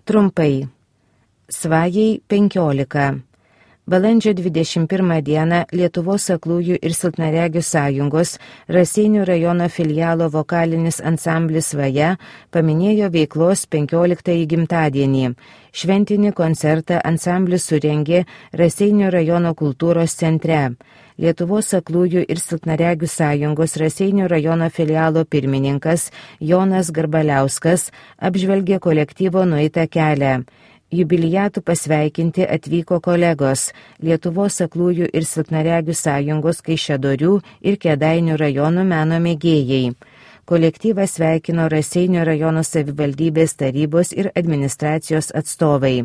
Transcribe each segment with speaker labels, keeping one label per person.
Speaker 1: Trumpai. Svajai 15. Balandžio 21 dieną Lietuvos aklųjų ir silpnaregių sąjungos Raseinių rajono filialo vokalinis ansamblis Svaja paminėjo veiklos 15-ąjį gimtadienį. Šventinį koncertą ansamblis surengė Raseinių rajono kultūros centre. Lietuvos aklųjų ir silpnaregių sąjungos Raseinių rajono filialo pirmininkas Jonas Garbaliauskas apžvelgė kolektyvo nueitą kelią. Jubiliatų pasveikinti atvyko kolegos Lietuvos aklųjų ir silpnaregių sąjungos Kaišiadorių ir Kėdainių rajonų meno mėgėjai. Kolektyvą sveikino Raseinių rajono savivaldybės tarybos ir administracijos atstovai.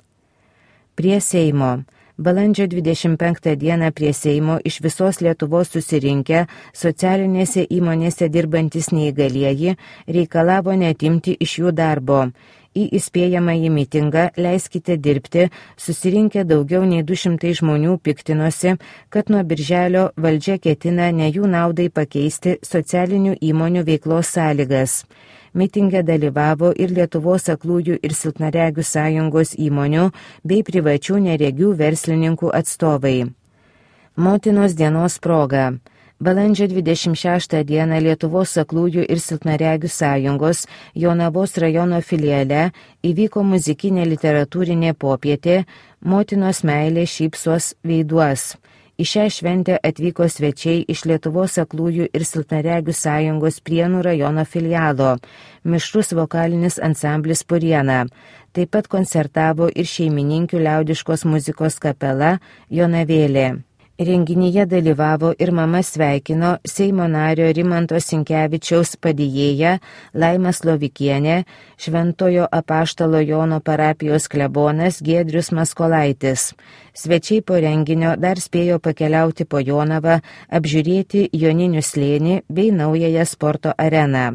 Speaker 1: Prie Seimo. Balandžio 25 dieną prie Seimo iš visos Lietuvos susirinkę socialinėse įmonėse dirbantis neįgalieji reikalavo neatimti iš jų darbo. Į įspėjamąjį mitingą Leiskite dirbti susirinkę daugiau nei 200 žmonių piktinosi, kad nuo birželio valdžia ketina ne jų naudai pakeisti socialinių įmonių veiklos sąlygas. Mitinge dalyvavo ir Lietuvos aklųjų ir silpnaregių sąjungos įmonių bei privačių neregių verslininkų atstovai. Motinos dienos proga. Balandžio 26 dieną Lietuvos aklųjų ir silpnaregių sąjungos Jonavos rajono filiale įvyko muzikinė literatūrinė popietė Motinos meilė šypsos veiduos. Į šią šventę atvyko svečiai iš Lietuvos aklųjų ir silpnaregių sąjungos Prienų rajono filialo, mišrus vokalinis ansamblis Puriena. Taip pat koncertavo ir šeimininkių liaudiškos muzikos kapela Jonavėlė. Renginyje dalyvavo ir mama sveikino Seimo nario Rimanto Sinkevičiaus padėjėja Laima Slovikienė, Šventojo Apaštalo Jono parapijos klebonas Giedrius Maskolaitis. Svečiai po renginio dar spėjo pakeliauti po Jonavą, apžiūrėti Joninių slėnį bei naująją sporto areną.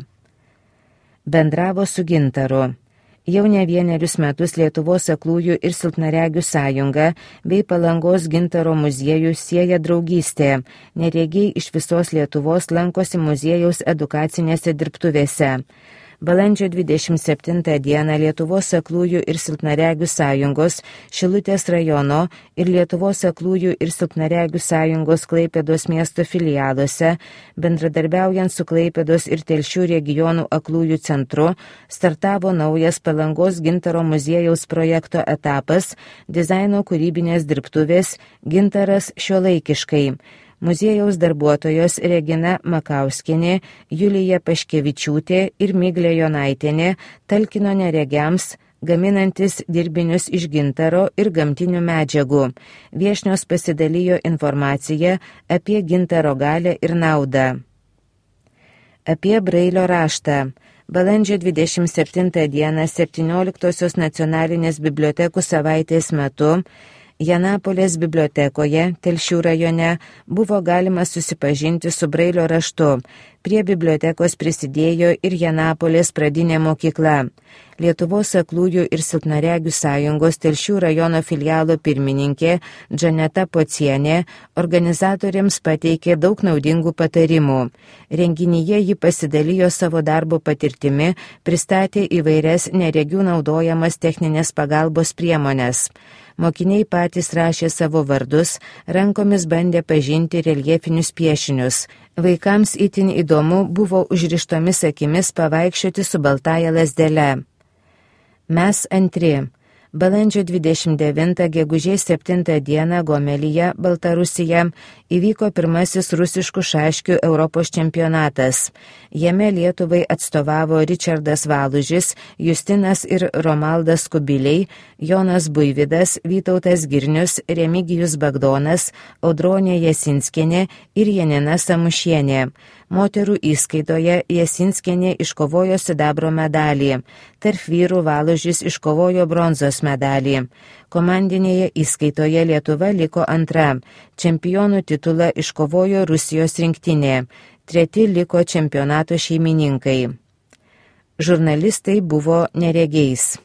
Speaker 1: Bendravo su Gintaru. Jau ne vienerius metus Lietuvos aklųjų ir silpnaregių sąjunga bei Palangos Gintaro muziejus sieja draugystė. Neregiai iš visos Lietuvos lankosi muziejaus edukacinėse dirbtuvėse. Balandžio 27 dieną Lietuvos aklųjų ir silpnaregių sąjungos Šilutės rajono ir Lietuvos aklųjų ir silpnaregių sąjungos Klaipėdos miesto filialuose, bendradarbiaujant su Klaipėdos ir Telšių regionų aklųjų centru, startavo naujas Palangos Gintaro muziejaus projekto etapas dizaino kūrybinės dirbtuvės Gintaras šiuolaikiškai. Muziejaus darbuotojos Regina Makauskienė, Julija Paškevičiūtė ir Miglė Jonaitienė talkino neregiams, gaminantis dirbinius iš gintaro ir gamtinių medžiagų. Viešnios pasidalijo informaciją apie gintaro galią ir naudą. Apie Brailio raštą. Balandžio 27 dieną 17-osios nacionalinės bibliotekų savaitės metu Janapolės bibliotekoje, Telšių rajone, buvo galima susipažinti su Brailio raštu. Prie bibliotekos prisidėjo ir Janapolės pradinė mokykla. Lietuvos aklųjų ir silpnaregių sąjungos Telšių rajono filialo pirmininkė Džaneta Pocienė organizatoriams pateikė daug naudingų patarimų. Renginyje ji pasidalijo savo darbo patirtimi, pristatė įvairias neregių naudojamas techninės pagalbos priemonės. Mokiniai patys rašė savo vardus, rankomis bandė pažinti reljefinius piešinius. Vaikams itin įdomu buvo užrištomis akimis pavaikščioti su baltąja lazdele. Mes antri. Balandžio 29 gegužės 7 dieną Gomelyje, Baltarusija, įvyko pirmasis rusiškų šaškių Europos čempionatas. Jame Lietuvai atstovavo Ričardas Valužis, Justinas ir Romaldas Kubiliai, Jonas Buivydas, Vytautas Girnius, Remigijus Bagdonas, Audronė Jasinskienė ir Janina Samušienė. Moterų įskaitoje Jasinskienė iškovojo sidabro medalį. Tarp vyrų Valužis iškovojo bronzos medalį. Komandinėje įskaitoje Lietuva liko antra. Čempionų titulą iškovojo Rusijos rinktinė. Treti liko čempionato šeimininkai. Žurnalistai buvo neregiais.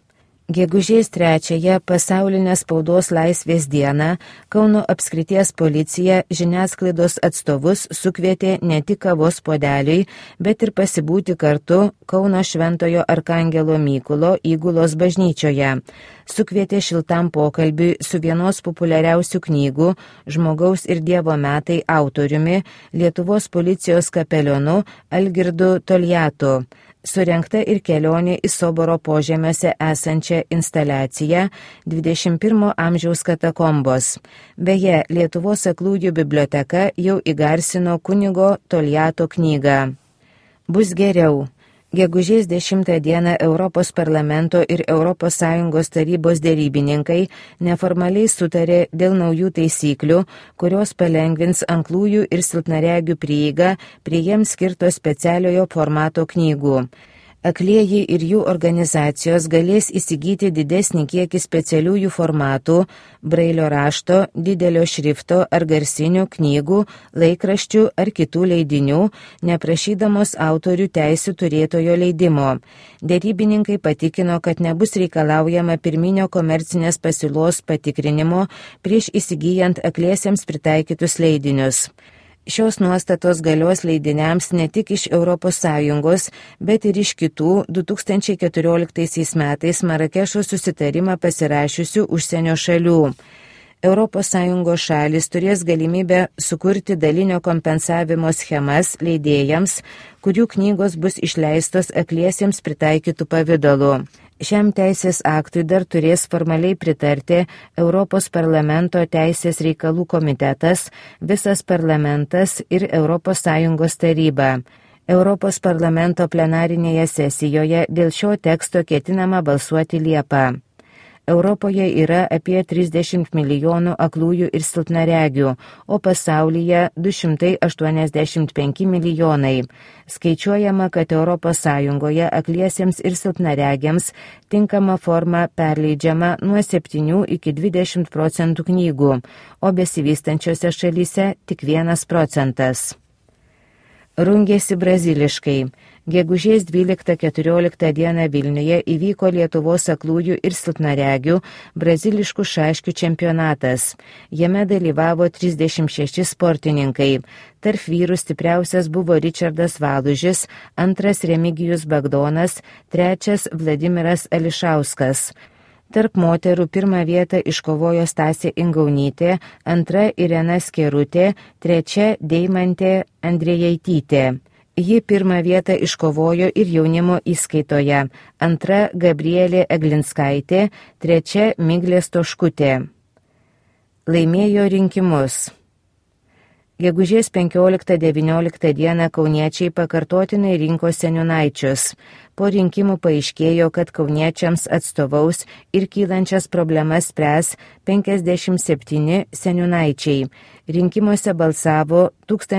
Speaker 1: Gegužės 3-ąją pasaulinę spaudos laisvės dieną Kauno apskrities policija žiniasklaidos atstovus sukvietė ne tik kavos puodeliui, bet ir pasibūti kartu Kauno Šventojo Arkangelo Mykolo įgulos bažnyčioje. Sukvietė šiltam pokalbiui su vienos populiariausių knygų Žmogaus ir Dievo metai autoriumi, Lietuvos policijos kapelionu Algirdu Toljatu. Surengta ir kelionė į Soboro požemiuose esančią instaliaciją 21 amžiaus katakombos. Beje, Lietuvos aklųjų biblioteka jau įgarsino kunigo Toljato knygą. Bus geriau. Gegužės 10 dieną Europos parlamento ir ES tarybos derybininkai neformaliai sutarė dėl naujų taisyklių, kurios palengvins aklųjų ir silpnaregių prieigą prie jiems skirto specialiojo formato knygų. Aklieji ir jų organizacijos galės įsigyti didesnį kiekį specialiųjų formatų, brailio rašto, didelio šrifto ar garsinių knygų, laikraščių ar kitų leidinių, neprašydamos autorių teisių turėtojo leidimo. Derybininkai patikino, kad nebus reikalaujama pirminio komercinės pasiūlos patikrinimo prieš įsigyjant akliesiems pritaikytus leidinius. Šios nuostatos galios leidiniams ne tik iš ES, bet ir iš kitų 2014 metais Marakešo susitarimą pasirašiusių užsienio šalių. ES šalis turės galimybę sukurti dalinio kompensavimo schemas leidėjams, kurių knygos bus išleistos akliesiems pritaikytų pavidalu. Šiam teisės aktui dar turės formaliai pritarti Europos parlamento teisės reikalų komitetas, visas parlamentas ir ES taryba. Europos parlamento plenarinėje sesijoje dėl šio teksto ketinama balsuoti Liepą. Europoje yra apie 30 milijonų aklųjų ir silpnaregių, o pasaulyje 285 milijonai. Skaičiuojama, kad ES akliesiems ir silpnaregiams tinkama forma perleidžiama nuo 7 iki 20% knygų, o besivystančiose šalyse tik 1%. Rungėsi braziliškai. Gegužės 12-14 dieną Vilniuje įvyko Lietuvos aklųjų ir silpnaregių braziliškų šaškių čempionatas. Jame dalyvavo 36 sportininkai. Tarp vyrų stipriausias buvo Ričardas Valužis, antras Remigijus Bagdonas, trečias Vladimiras Ališauskas. Tarp moterų pirmą vietą iškovojo Stasė Ingaunytė, antra Irena Skerutė, trečia Deimantė Andrejaitytė. Ji pirmą vietą iškovojo ir jaunimo įskaitoje, antra Gabrielė Eglinskaitė, trečia Miglė Stoškutė. Laimėjo rinkimus. Gegužės 15-19 dieną kauniečiai pakartotinai rinko seniūnaičius. Po rinkimų paaiškėjo, kad kauniečiams atstovaus ir kylančias problemas spręs 57 seniūnaičiai. Rinkimuose balsavo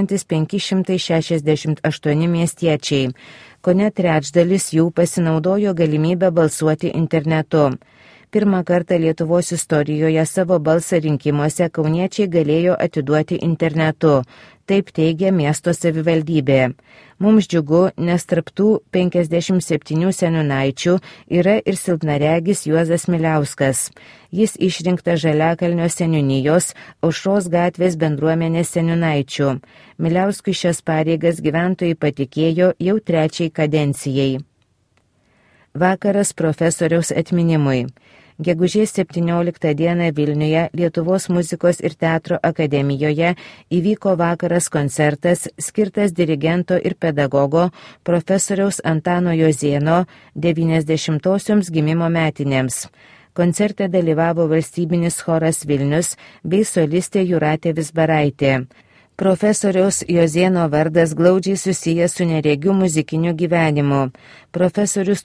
Speaker 1: 1568 miestiečiai. Kone trečdalis jų pasinaudojo galimybę balsuoti internetu. Pirmą kartą Lietuvos istorijoje savo balsą rinkimuose kauniečiai galėjo atiduoti internetu, taip teigia miesto savivaldybė. Mums džiugu, nes tarp tų 57 seniūnaičių yra ir silpnaregis Juozas Miliauskas. Jis išrinktas Žaliakalnio seniūnijos Aušros gatvės bendruomenės seniūnaičių. Miliauskui šias pareigas gyventojai patikėjo jau 3. kadencijai. Vakaras profesoriaus atminimui. Gegužės 17 dieną Vilniuje Lietuvos muzikos ir teatro akademijoje įvyko vakaras koncertas skirtas dirigento ir pedagogo profesoriaus Antano Jozėno 90-osioms gimimo metinėms. Koncerte dalyvavo valstybinis choras Vilnius bei solistė Jūratė Vizbaraitė. Profesoriaus Jozėno vardas glaudžiai susijęs su neregių muzikiniu gyvenimu. Profesorius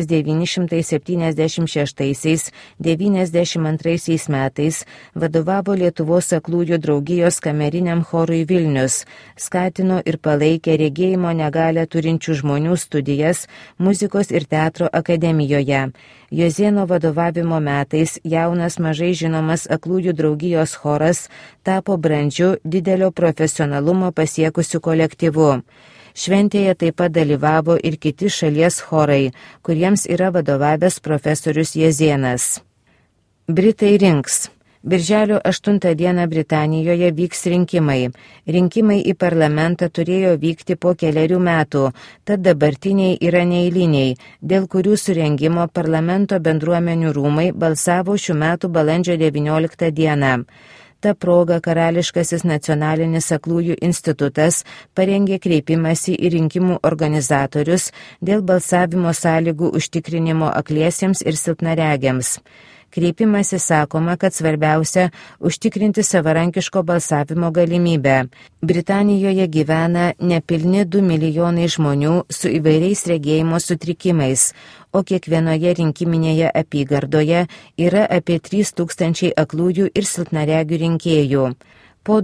Speaker 1: 1976–92 metais vadovavo Lietuvos aklųjų draugijos kameriniam chorui Vilnius, skatino ir palaikė regėjimo negalią turinčių žmonių studijas muzikos ir teatro akademijoje. Jozėno vadovavimo metais jaunas mažai žinomas aklųjų draugijos choras tapo brandžiu didelio profesionalumo pasiekusiu kolektyvu. Šventėje taip pat dalyvavo ir kiti šalies chorai, kuriems yra vadovavęs profesorius Jezėnas. Britai rinks. Birželio 8 dieną Britanijoje vyks rinkimai. Rinkimai į parlamentą turėjo vykti po 4 metų, tad dabartiniai yra neeiliniai, dėl kurių surengimo parlamento bendruomenių rūmai balsavo šių metų balandžio 19 dieną. Ta proga Karališkasis nacionalinis aklųjų institutas parengė kreipimąsi į rinkimų organizatorius dėl balsavimo sąlygų užtikrinimo akliesiems ir silpnaregiams. Kreipimasi sakoma, kad svarbiausia užtikrinti savarankiško balsavimo galimybę. Britanijoje gyvena nepilni 2 milijonai žmonių su įvairiais regėjimo sutrikimais, o kiekvienoje rinkiminėje apygardoje yra apie 3000 aklųjų ir silpnaregių rinkėjų. Po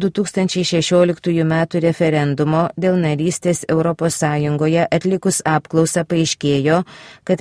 Speaker 1: 2016 metų referendumo dėl narystės ES atlikus apklausą paaiškėjo, kad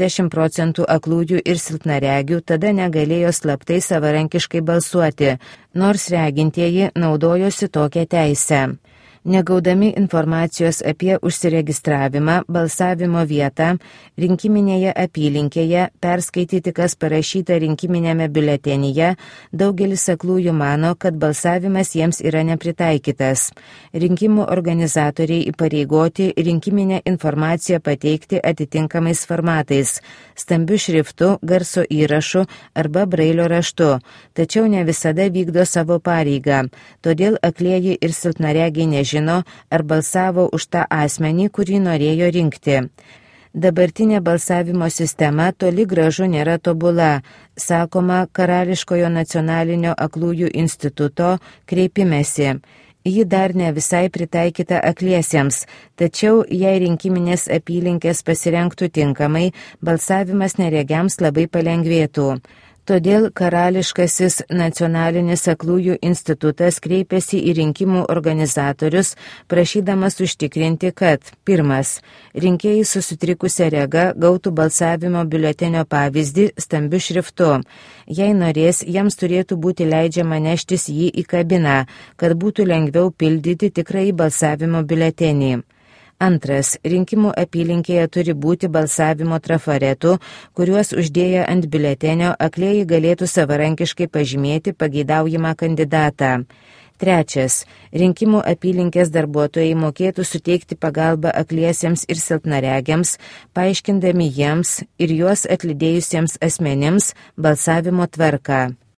Speaker 1: 50% aklųjų ir silpnaregių tada negalėjo slaptai savarankiškai balsuoti, nors regintieji naudojosi tokią teisę. Negaudami informacijos apie užsiregistravimą, balsavimo vietą, rinkiminėje apylinkėje, perskaityti, kas parašyta rinkiminėme biuletenyje, daugelis aklųjų mano, kad balsavimas jiems yra nepritaikytas. Rinkimų organizatoriai įpareigoti rinkiminę informaciją pateikti atitinkamais formatais – stambiu šriftu, garso įrašu arba brailio raštu, tačiau ne visada vykdo savo pareigą, todėl aklieji ir silpnaregiai nežino, ar balsavo už tą asmenį, kurį norėjo rinkti. Dabartinė balsavimo sistema toli gražu nėra tobula, sakoma Karališkojo nacionalinio aklųjų instituto kreipimesi. Ji dar ne visai pritaikyta akliesiems, tačiau jei rinkiminės apylinkės pasirengtų tinkamai, balsavimas neregiams labai palengvėtų. Todėl Karališkasis nacionalinis aklųjų institutas kreipėsi į rinkimų organizatorius, prašydamas užtikrinti, kad 1. Rinkėjai su sutrikusia rega gautų balsavimo biuletenio pavyzdį stambiu šriftu. Jei norės, jiems turėtų būti leidžiama neštis jį į kabiną, kad būtų lengviau pildyti tikrąjį balsavimo biuletenį. 2. Rinkimų apylinkėje turi būti balsavimo trafaretų, kuriuos uždėję ant biuletenio aklieji galėtų savarankiškai pažymėti pageidaujamą kandidatą. 3. Rinkimų apylinkės darbuotojai mokėtų suteikti pagalbą akliesiems ir silpnaregiams, paaiškindami jiems ir juos atlydėjusiems asmenims balsavimo tvarką.